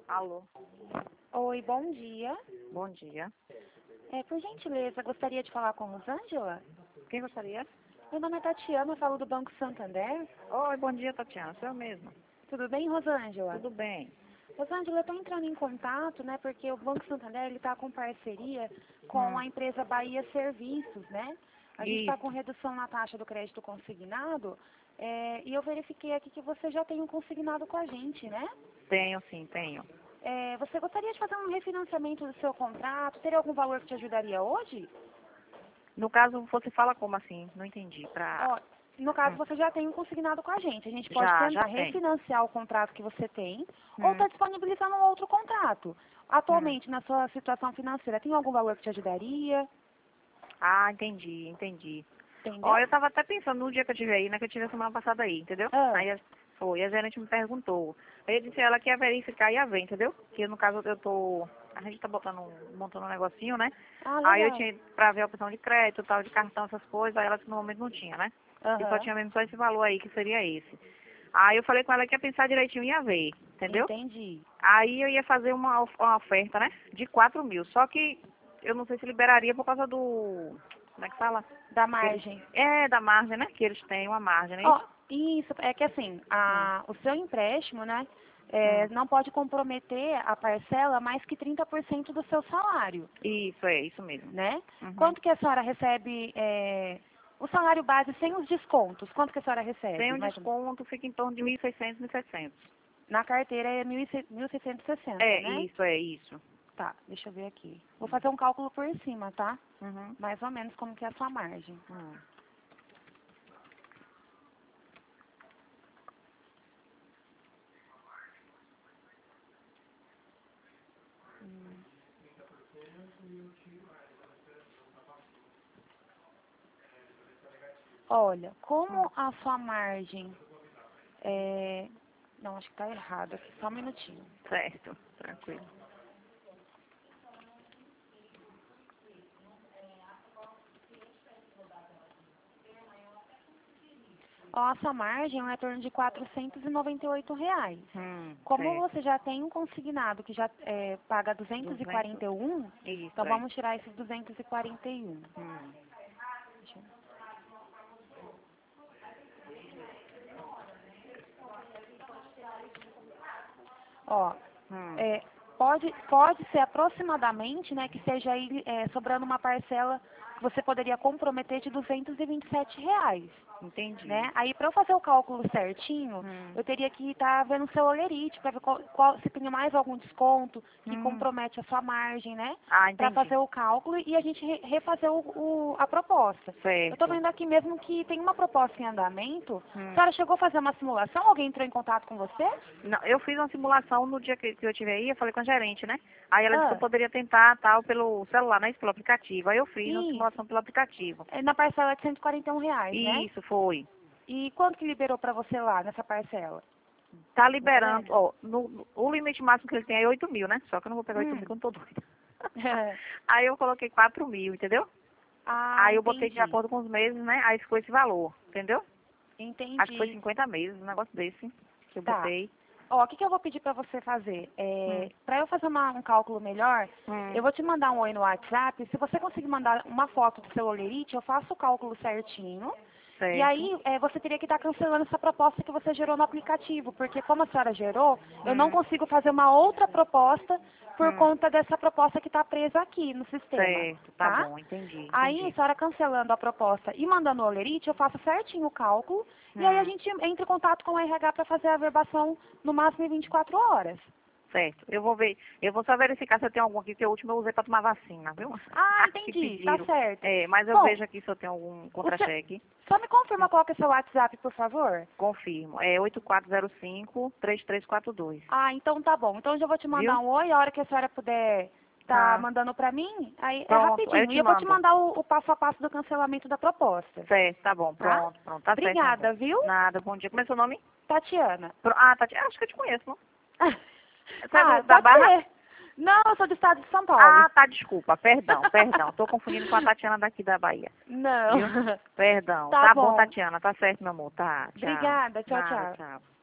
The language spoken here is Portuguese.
Alô, Oi, bom dia. bom dia. Por gentileza, gostaria de falar com Rosângela? Quem gostaria? Meu nome é Tatiana, eu falo do Banco Santander. Oi, bom dia, Tatiana. Sou eu mesma. Tudo bem, Rosângela? Tudo bem. Rosângela, eu estou entrando em contato, né, porque o Banco Santander está com parceria com Hum. a empresa Bahia Serviços, né? A gente está com Isso. redução na taxa do crédito consignado, e eu verifiquei aqui que você já tem um consignado com a gente, né? Tenho, sim, tenho. Você gostaria de fazer um refinanciamento do seu contrato? Teria algum valor que te ajudaria hoje? No caso, você fala como assim? Não entendi. Ó, no caso, você já tem um consignado com a gente. A gente pode Já tentar tem. refinanciar o contrato que você tem ou Hum. está disponibilizando um outro contrato. Hum. Atualmente, na sua situação financeira, tem algum valor que te ajudaria? Ah, entendi. Ó, Entendeu? eu tava até pensando no dia que eu tive aí, né? Que eu tive a semana passada aí, entendeu? Ah, A gerente me perguntou. Aí eu disse a ela que ia verificar e ia ver, entendeu? Que no caso eu tô. A gente tá montando um negocinho, né? Aí eu legal. tinha pra ver a opção de crédito, tal, de cartão, essas coisas, aí ela disse que no momento não tinha, né? E só Aham, tinha mesmo só esse valor aí, que seria esse. Aí eu falei com ela que ia pensar direitinho e ia ver, entendeu? entendi. Aí eu ia fazer uma oferta, né? De 4.000. Só que eu não sei se liberaria por causa do. Como é que fala? Da Que eles, margem. da margem, né? Que eles têm uma margem, não é Ó, isso? isso, é que assim, Hum, o seu empréstimo, né, hum. não pode comprometer a parcela mais que 30% do seu salário, Isso, isso mesmo. né? Uhum. Quanto que a senhora recebe, o salário base sem os descontos, quanto que a senhora Sem recebe? um Mais ou menos? desconto, fica em torno de 1.600, 1.700. Na carteira é 1.660, É, né? isso. Tá, deixa eu ver aqui. Vou fazer um cálculo por cima, tá? Uhum. Mais ou menos como que é a sua margem. Hum. Olha, Hum. como a sua margem é... Não, acho que tá errado aqui, só um minutinho. Certo, tranquilo. Ó, a sua margem é em torno de R$ 498. Como Certo. você já tem um consignado que já paga 200. 241, então Isso, vamos tirar esses 241. Hum. Deixa eu- Ó, Hum. é, pode ser aproximadamente, né, que seja aí sobrando uma parcela que você poderia comprometer de R$ 227. Entendi. Né? Aí, para eu fazer o cálculo certinho, Hum. eu teria que estar vendo o seu olerite para ver se tem mais algum desconto que Hum. compromete a sua margem, né? Ah, Para entendi. fazer o cálculo e a gente refazer a proposta. Eu estou Certo. vendo aqui mesmo que tem uma proposta em andamento. A Hum. senhora chegou a fazer uma simulação? Alguém entrou em contato com você? Não, eu fiz uma simulação no dia que eu tive aí, eu falei com a gerente, né? Aí ela disse que eu Ah, poderia tentar tal pelo celular, né? Isso, pelo aplicativo. Aí eu fiz uma isso. simulação pelo aplicativo. É na parcela de R$ 141, né? Isso, foi. E quanto que liberou para você lá nessa parcela? Tá Você liberando, lembra? ó, o limite máximo que ele tem é 8.000, né? Só que eu não vou pegar 8.000, que Hum. eu não tô doida. Aí eu coloquei 4.000, entendeu? Ah, Aí eu botei de entendi. acordo com os meses, né? Aí ficou esse valor, entendeu? Acho que foi Entendi. 50 meses, um negócio desse que eu Tá. botei. Ó, o que eu vou pedir para você fazer? Hum, Para eu fazer um cálculo melhor, eu hum, vou te mandar um oi no WhatsApp. Se você conseguir mandar uma foto do seu olerite, eu faço o cálculo certinho. E certo. aí, você teria que estar cancelando essa proposta que você gerou no aplicativo, porque como a senhora gerou, eu não Hum, consigo fazer uma outra proposta por hum, conta dessa proposta que está presa aqui no sistema, certo, tá tá? bom, Aí, a entendi. senhora cancelando a proposta e mandando o olerite, eu faço certinho o cálculo, e aí a Hum, gente entra em contato com o RH para fazer a verbação no máximo em 24 horas. certo. Eu vou ver, eu vou só verificar se eu tenho algum aqui, que o último eu usei pra tomar vacina, viu? Ah, Que entendi, tá pediram. certo. É, mas eu Bom, vejo aqui se eu tenho algum o seu- contra-cheque. só me confirma qual que é o seu WhatsApp, por favor. Confirmo. É 8405-3342. Ah, então tá bom. Então eu já vou te mandar Viu? um oi, a hora que a senhora puder tá Tá. mandando pra mim, aí é Pronto, aí eu rapidinho. E te eu vou te mando. mandar o passo a passo do cancelamento da proposta, Certo, tá bom, tá? pronto. Tá certo, meu amor. Obrigada, viu? Nada, bom dia. Como é seu nome? Tatiana. Tati, acho que eu te conheço, não? Você é Ah, da pode Barra? ser. Não, eu sou do estado de São Paulo. Ah, tá, desculpa, perdão. Tô confundindo com a Tatiana daqui da Bahia, Não. viu? Perdão. Tá Tá bom, bom. Tatiana, tá certo, meu amor. Tá, tchau. Obrigada. Tchau, Nada, tchau. tchau.